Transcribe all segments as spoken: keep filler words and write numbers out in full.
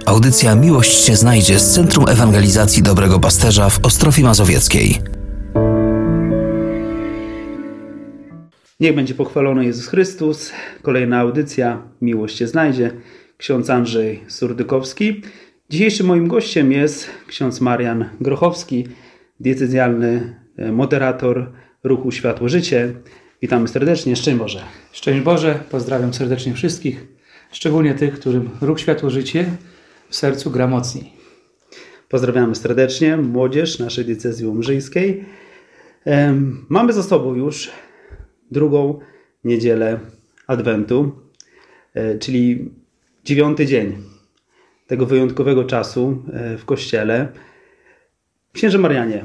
audycja Miłość się znajdzie z Centrum Ewangelizacji Dobrego Pasterza w Ostrowie Mazowieckiej. Niech będzie pochwalony Jezus Chrystus. Kolejna audycja Miłość się znajdzie. Ksiądz Andrzej Surdykowski. Dzisiejszym moim gościem jest ksiądz Marian Grochowski, diecezjalny moderator ruchu Światło Życie. Witamy serdecznie. Szczęść Boże. Szczęść Boże. Pozdrawiam serdecznie wszystkich, szczególnie tych, którym ruch Światło Życie w sercu gra mocniej. Pozdrawiamy serdecznie młodzież naszej diecezji łomżyńskiej. Mamy za sobą już drugą niedzielę Adwentu, czyli dziewiąty dzień tego wyjątkowego czasu w Kościele. Księże Marianie,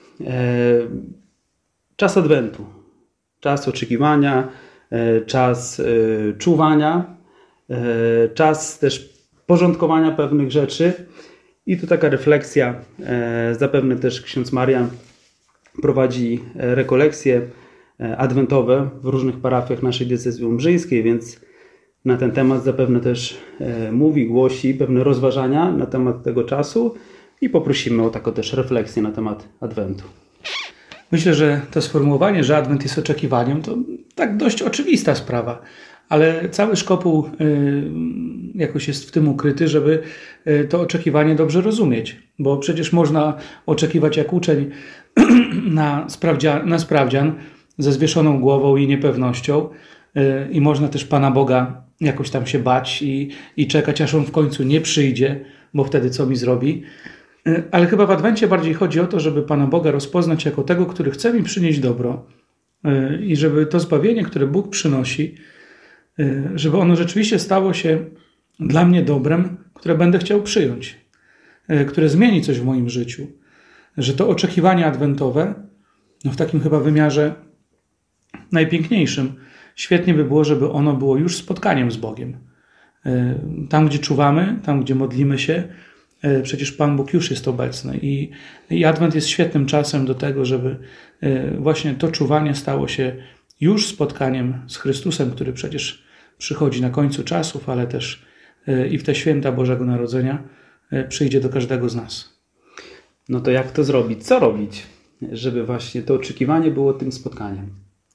czas Adwentu, czas oczekiwania, czas czuwania, czas też porządkowania pewnych rzeczy. I tu taka refleksja, zapewne też ksiądz Marian prowadzi rekolekcje adwentowe w różnych parafiach naszej diecezji łomżyńskiej, więc na ten temat zapewne też mówi, głosi pewne rozważania na temat tego czasu i poprosimy o taką też refleksję na temat Adwentu. Myślę, że to sformułowanie, że Adwent jest oczekiwaniem, to tak dość oczywista sprawa, ale cały szkopuł jakoś jest w tym ukryty, żeby to oczekiwanie dobrze rozumieć, bo przecież można oczekiwać jak uczeń na, sprawdzia, na sprawdzian ze zwieszoną głową i niepewnością i można też Pana Boga jakoś tam się bać i, i czekać, aż On w końcu nie przyjdzie, bo wtedy co mi zrobi. Ale chyba w Adwencie bardziej chodzi o to, żeby Pana Boga rozpoznać jako tego, który chce mi przynieść dobro i żeby to zbawienie, które Bóg przynosi, żeby ono rzeczywiście stało się dla mnie dobrem, które będę chciał przyjąć, które zmieni coś w moim życiu. Że to oczekiwanie adwentowe, no w takim chyba wymiarze najpiękniejszym, świetnie by było, żeby ono było już spotkaniem z Bogiem. Tam, gdzie czuwamy, tam, gdzie modlimy się, przecież Pan Bóg już jest obecny i, i Adwent jest świetnym czasem do tego, żeby właśnie to czuwanie stało się już spotkaniem z Chrystusem, który przecież przychodzi na końcu czasów, ale też i w te święta Bożego Narodzenia przyjdzie do każdego z nas. No to jak to zrobić? Co robić, żeby właśnie to oczekiwanie było tym spotkaniem?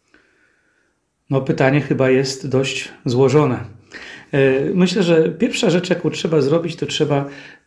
No pytanie chyba jest dość złożone. Myślę, że pierwsza rzecz, jaką trzeba zrobić, to trzeba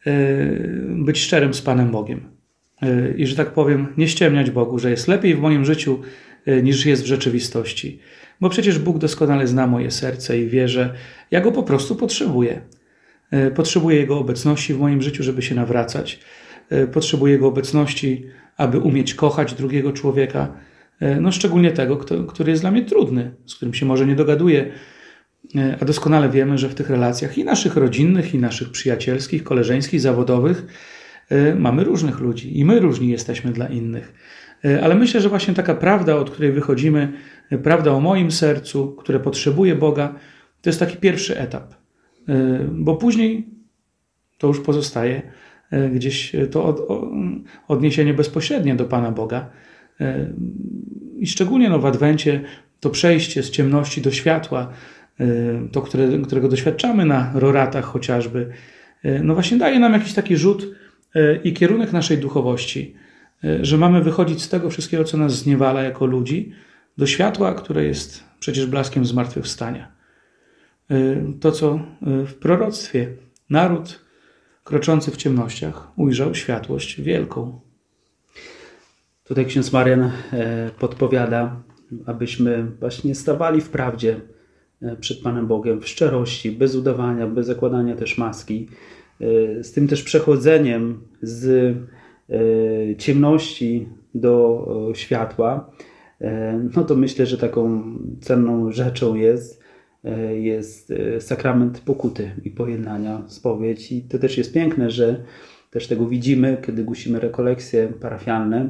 być szczerym z Panem Bogiem. I że tak powiem, nie ściemniać Bogu, że jest lepiej w moim życiu niż jest w rzeczywistości. Bo przecież Bóg doskonale zna moje serce i wie, że ja Go po prostu potrzebuję. Potrzebuję Jego obecności w moim życiu, żeby się nawracać. Potrzebuję Jego obecności, aby umieć kochać drugiego człowieka. No szczególnie tego, kto, który jest dla mnie trudny, z którym się może nie dogaduję. A doskonale wiemy, że w tych relacjach i naszych rodzinnych, i naszych przyjacielskich, koleżeńskich, zawodowych mamy różnych ludzi i my różni jesteśmy dla innych. Ale myślę, że właśnie taka prawda, od której wychodzimy, prawda o moim sercu, które potrzebuje Boga, to jest taki pierwszy etap. Bo później to już pozostaje gdzieś to od, odniesienie bezpośrednie do Pana Boga. I szczególnie no, w Adwencie to przejście z ciemności do światła, to, które, którego doświadczamy na roratach chociażby, no właśnie daje nam jakiś taki rzut i kierunek naszej duchowości, że mamy wychodzić z tego wszystkiego, co nas zniewala jako ludzi, do światła, które jest przecież blaskiem zmartwychwstania. To, co w proroctwie naród kroczący w ciemnościach ujrzał światłość wielką. Tutaj ksiądz Marian podpowiada, abyśmy właśnie stawali w prawdzie przed Panem Bogiem, w szczerości, bez udawania, bez zakładania też maski, z tym też przechodzeniem z ciemności do światła. No to myślę, że taką cenną rzeczą jest, jest sakrament pokuty i pojednania, spowiedź. I to też jest piękne, że też tego widzimy, kiedy głosimy rekolekcje parafialne,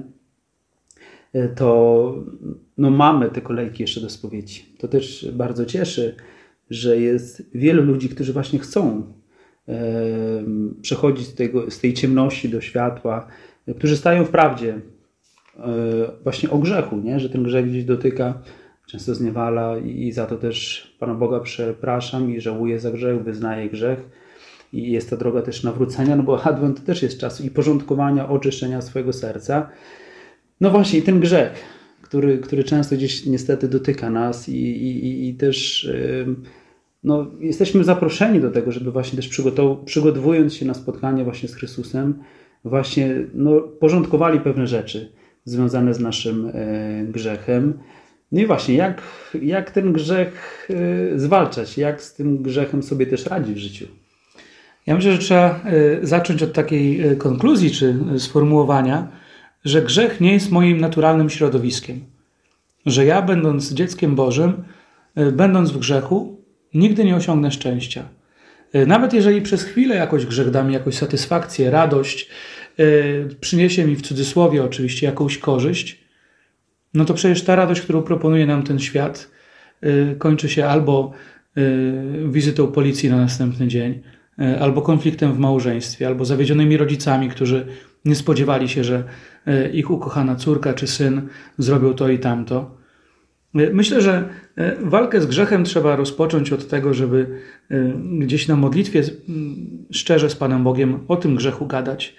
to no mamy te kolejki jeszcze do spowiedzi. To też bardzo cieszy, że jest wielu ludzi, którzy właśnie chcą e, przechodzić z, tego, z tej ciemności do światła, którzy stają w prawdzie e, właśnie o grzechu, nie? Że ten grzech gdzieś dotyka, często zniewala i, i za to też Pana Boga przepraszam i żałuję za grzech, wyznaję grzech. i jest to droga też nawrócenia, no bo Adwent to też jest czas i porządkowania, oczyszczenia swojego serca. No właśnie, ten grzech, który, który często gdzieś niestety dotyka nas i, i, i też yy, no, jesteśmy zaproszeni do tego, żeby właśnie też przygotow- przygotowując się na spotkanie właśnie z Chrystusem, właśnie no, porządkowali pewne rzeczy związane z naszym yy, grzechem. No i właśnie, jak, jak ten grzech yy, zwalczać, jak z tym grzechem sobie też radzić w życiu? Ja myślę, że trzeba y, zacząć od takiej y, konkluzji czy y, sformułowania, że grzech nie jest moim naturalnym środowiskiem. Że ja, będąc dzieckiem Bożym, y, będąc w grzechu, nigdy nie osiągnę szczęścia. Y, nawet jeżeli przez chwilę jakoś grzech da mi jakąś satysfakcję, radość, y, przyniesie mi w cudzysłowie oczywiście jakąś korzyść, no to przecież ta radość, którą proponuje nam ten świat, y, kończy się albo y, wizytą policji na następny dzień, y, albo konfliktem w małżeństwie, albo zawiedzionymi rodzicami, którzy nie spodziewali się, że y, ich ukochana córka czy syn zrobią to i tamto. Y, myślę, że y, walkę z grzechem trzeba rozpocząć od tego, żeby y, gdzieś na modlitwie y, szczerze z Panem Bogiem o tym grzechu gadać,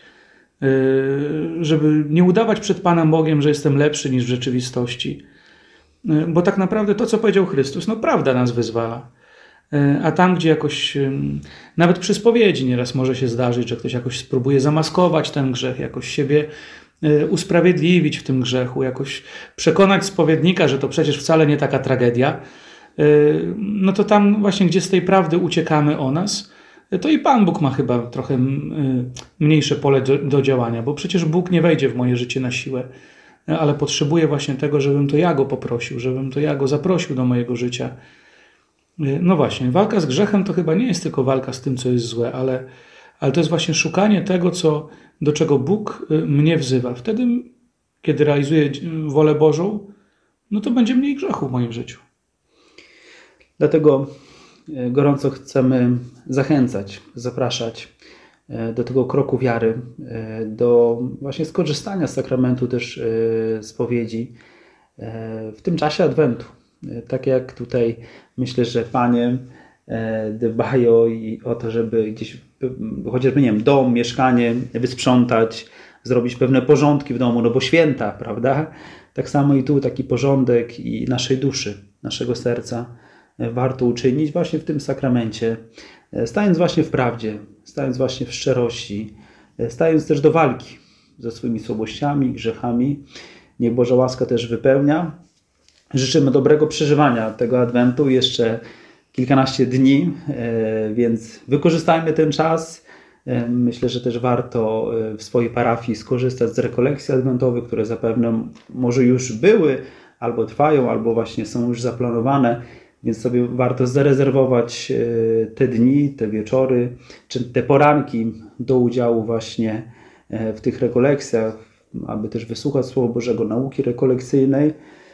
żeby nie udawać przed Panem Bogiem, że jestem lepszy niż w rzeczywistości. Bo tak naprawdę to, co powiedział Chrystus, no prawda nas wyzwala. A tam, gdzie jakoś, nawet przy spowiedzi nieraz może się zdarzyć, że ktoś jakoś spróbuje zamaskować ten grzech, jakoś siebie usprawiedliwić w tym grzechu, jakoś przekonać spowiednika, że to przecież wcale nie taka tragedia, no to tam właśnie, gdzie z tej prawdy uciekamy o nas, to i Pan Bóg ma chyba trochę mniejsze pole do, do działania, bo przecież Bóg nie wejdzie w moje życie na siłę, ale potrzebuje właśnie tego, żebym to ja Go poprosił, żebym to ja Go zaprosił do mojego życia. No właśnie, walka z grzechem to chyba nie jest tylko walka z tym, co jest złe, ale, ale to jest właśnie szukanie tego, co, do czego Bóg mnie wzywa. Wtedy, kiedy realizuję wolę Bożą, no to będzie mniej grzechu w moim życiu. Dlatego gorąco chcemy zachęcać, zapraszać do tego kroku wiary, do właśnie skorzystania z sakramentu też spowiedzi w tym czasie Adwentu. Tak jak tutaj myślę, że panie dbają i o to, żeby gdzieś chociażby, nie wiem, dom, mieszkanie wysprzątać, zrobić pewne porządki w domu, no bo święta, prawda? Tak samo i tu taki porządek i naszej duszy, naszego serca warto uczynić właśnie w tym sakramencie, stając właśnie w prawdzie, stając właśnie w szczerości, stając też do walki ze swoimi słabościami, grzechami. Niech Boża łaska też wypełnia. Życzymy dobrego przeżywania tego Adwentu, jeszcze kilkanaście dni, więc wykorzystajmy ten czas. Myślę, że też warto w swojej parafii skorzystać z rekolekcji adwentowych, które zapewne może już były, albo trwają, albo właśnie są już zaplanowane. Więc sobie warto zarezerwować te dni, te wieczory, czy te poranki do udziału właśnie w tych rekolekcjach, aby też wysłuchać Słowa Bożego, nauki rekolekcyjnej.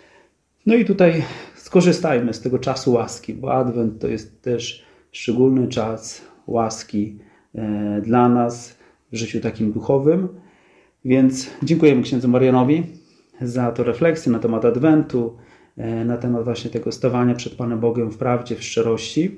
No i tutaj skorzystajmy z tego czasu łaski, bo Adwent to jest też szczególny czas łaski dla nas w życiu takim duchowym. Więc dziękujemy księdzu Marianowi za tę refleksję na temat Adwentu, na temat właśnie tego stawania przed Panem Bogiem w prawdzie, w szczerości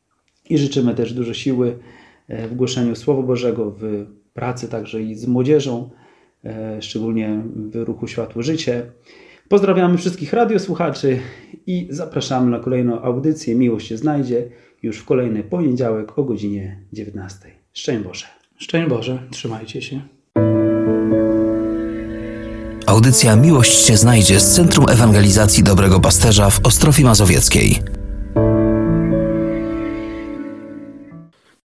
i życzymy też dużo siły w głoszeniu Słowa Bożego, w pracy także i z młodzieżą, szczególnie w ruchu Światło Życie. Pozdrawiamy wszystkich radiosłuchaczy i zapraszamy na kolejną audycję Miłość się znajdzie już w kolejny poniedziałek o godzinie dziewiętnastej. Szczęść Boże. Szczęść Boże, trzymajcie się. Audycja Miłość się znajdzie z Centrum Ewangelizacji Dobrego Pasterza w Ostrowie Mazowieckiej.